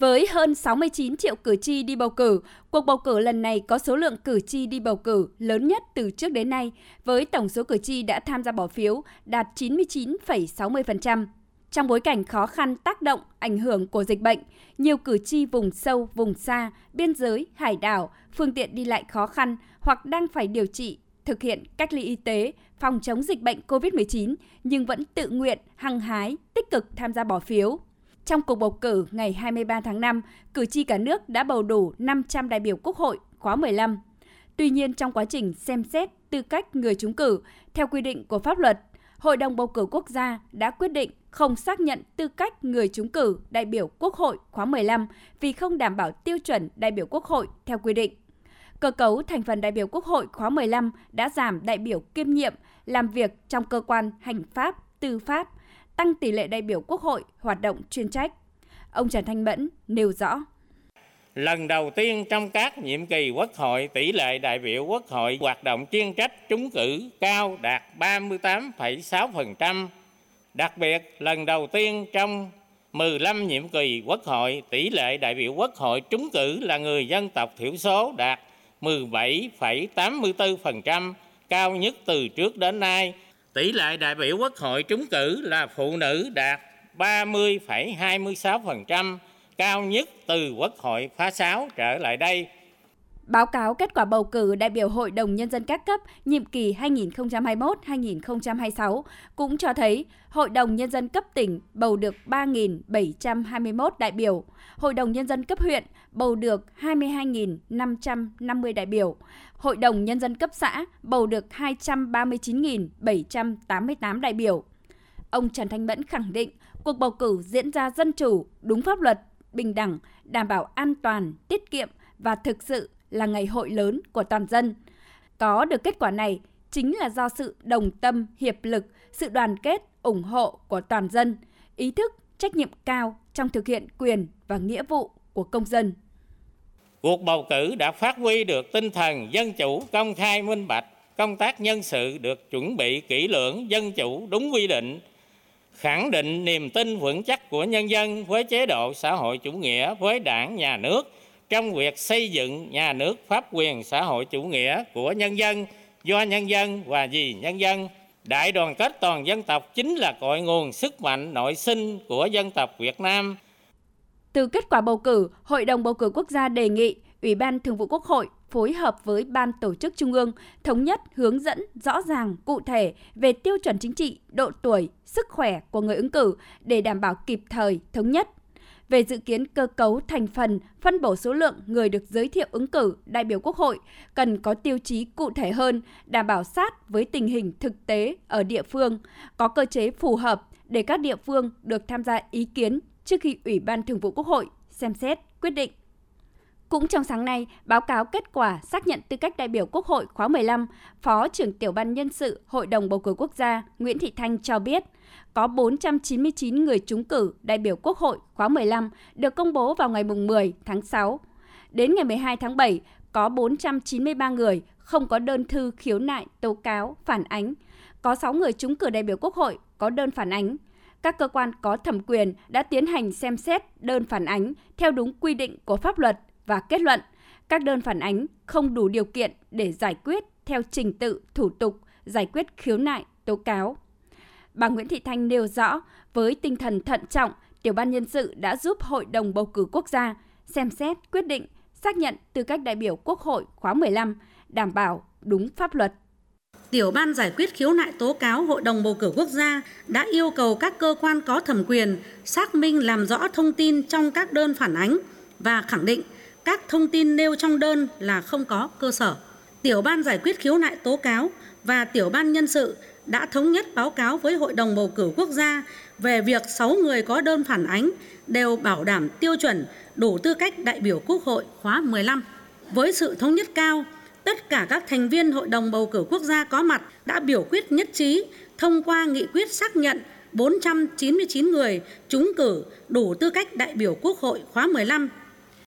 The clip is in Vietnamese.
Với hơn 69 triệu cử tri đi bầu cử, cuộc bầu cử lần này có số lượng cử tri đi bầu cử lớn nhất từ trước đến nay, với tổng số cử tri đã tham gia bỏ phiếu đạt 99,60%. Trong bối cảnh khó khăn tác động, ảnh hưởng của dịch bệnh, nhiều cử tri vùng sâu, vùng xa, biên giới, hải đảo, phương tiện đi lại khó khăn hoặc đang phải điều trị, thực hiện cách ly y tế, phòng chống dịch bệnh COVID-19 nhưng vẫn tự nguyện, hăng hái, tích cực tham gia bỏ phiếu. Trong cuộc bầu cử ngày 23 tháng 5, cử tri cả nước đã bầu đủ 500 đại biểu Quốc hội khóa 15. Tuy nhiên, trong quá trình xem xét tư cách người trúng cử, theo quy định của pháp luật, Hội đồng Bầu cử Quốc gia đã quyết định không xác nhận tư cách người trúng cử đại biểu Quốc hội khóa 15 vì không đảm bảo tiêu chuẩn đại biểu Quốc hội theo quy định. Cơ cấu thành phần đại biểu Quốc hội khóa 15 đã giảm đại biểu kiêm nhiệm làm việc trong cơ quan hành pháp, tư pháp, tăng tỷ lệ đại biểu Quốc hội hoạt động chuyên trách. Ông Trần Thanh Mẫn nêu rõ. Lần đầu tiên trong các nhiệm kỳ Quốc hội, tỷ lệ đại biểu Quốc hội hoạt động chuyên trách trúng cử cao đạt 38,6%. Đặc biệt, lần đầu tiên trong 15 nhiệm kỳ Quốc hội, tỷ lệ đại biểu Quốc hội trúng cử là người dân tộc thiểu số đạt 17,84%, cao nhất từ trước đến nay. Tỷ lệ đại biểu Quốc hội trúng cử là phụ nữ đạt 30,26%, cao nhất từ Quốc hội khóa 6 trở lại đây. Báo cáo kết quả bầu cử đại biểu Hội đồng Nhân dân các cấp nhiệm kỳ 2021-2026 cũng cho thấy Hội đồng Nhân dân cấp tỉnh bầu được 3.721 đại biểu, Hội đồng Nhân dân cấp huyện bầu được 22.550 đại biểu, Hội đồng Nhân dân cấp xã bầu được 239.788 đại biểu. Ông Trần Thanh Mẫn khẳng định cuộc bầu cử diễn ra dân chủ, đúng pháp luật, bình đẳng, đảm bảo an toàn, tiết kiệm và thực sự là ngày hội lớn của toàn dân. Có được kết quả này chính là do sự đồng tâm, hiệp lực, sự đoàn kết, ủng hộ của toàn dân, ý thức, trách nhiệm cao trong thực hiện quyền và nghĩa vụ của công dân. Cuộc bầu cử đã phát huy được tinh thần dân chủ, công khai, minh bạch, công tác nhân sự được chuẩn bị kỹ lưỡng, dân chủ, đúng quy định, khẳng định niềm tin vững chắc của nhân dân với chế độ xã hội chủ nghĩa, với Đảng, Nhà nước trong việc xây dựng nhà nước pháp quyền xã hội chủ nghĩa của nhân dân, do nhân dân và vì nhân dân. Đại đoàn kết toàn dân tộc chính là cội nguồn sức mạnh nội sinh của dân tộc Việt Nam. Từ kết quả bầu cử, Hội đồng Bầu cử Quốc gia đề nghị Ủy ban Thường vụ Quốc hội phối hợp với Ban Tổ chức Trung ương thống nhất hướng dẫn rõ ràng, cụ thể về tiêu chuẩn chính trị, độ tuổi, sức khỏe của người ứng cử để đảm bảo kịp thời, thống nhất. Về dự kiến cơ cấu thành phần, phân bổ số lượng người được giới thiệu ứng cử đại biểu Quốc hội cần có tiêu chí cụ thể hơn, đảm bảo sát với tình hình thực tế ở địa phương, có cơ chế phù hợp để các địa phương được tham gia ý kiến trước khi Ủy ban Thường vụ Quốc hội xem xét, quyết định. Cũng trong sáng nay, báo cáo kết quả xác nhận tư cách đại biểu Quốc hội khóa 15, Phó trưởng Tiểu ban Nhân sự Hội đồng Bầu cử Quốc gia Nguyễn Thị Thanh cho biết, có 499 người trúng cử đại biểu Quốc hội khóa 15 được công bố vào ngày 10 tháng 6. Đến ngày 12 tháng 7, có 493 người không có đơn thư khiếu nại, tố cáo, phản ánh. Có 6 người trúng cử đại biểu Quốc hội có đơn phản ánh. Các cơ quan có thẩm quyền đã tiến hành xem xét đơn phản ánh theo đúng quy định của pháp luật và kết luận các đơn phản ánh không đủ điều kiện để giải quyết theo trình tự, thủ tục, giải quyết khiếu nại, tố cáo. Bà Nguyễn Thị Thanh nêu rõ, với tinh thần thận trọng, Tiểu ban Nhân sự đã giúp Hội đồng Bầu cử Quốc gia xem xét, quyết định, xác nhận tư cách đại biểu Quốc hội khóa 15, đảm bảo đúng pháp luật. Tiểu ban giải quyết khiếu nại tố cáo Hội đồng Bầu cử Quốc gia đã yêu cầu các cơ quan có thẩm quyền xác minh làm rõ thông tin trong các đơn phản ánh và khẳng định các thông tin nêu trong đơn là không có cơ sở. Tiểu ban giải quyết khiếu nại tố cáo và Tiểu ban Nhân sự đã thống nhất báo cáo với Hội đồng Bầu cử Quốc gia về việc 6 người có đơn phản ánh đều bảo đảm tiêu chuẩn đủ tư cách đại biểu Quốc hội khóa 15. Với sự thống nhất cao, tất cả các thành viên Hội đồng Bầu cử Quốc gia có mặt đã biểu quyết nhất trí thông qua nghị quyết xác nhận 499 người trúng cử đủ tư cách đại biểu Quốc hội khóa 15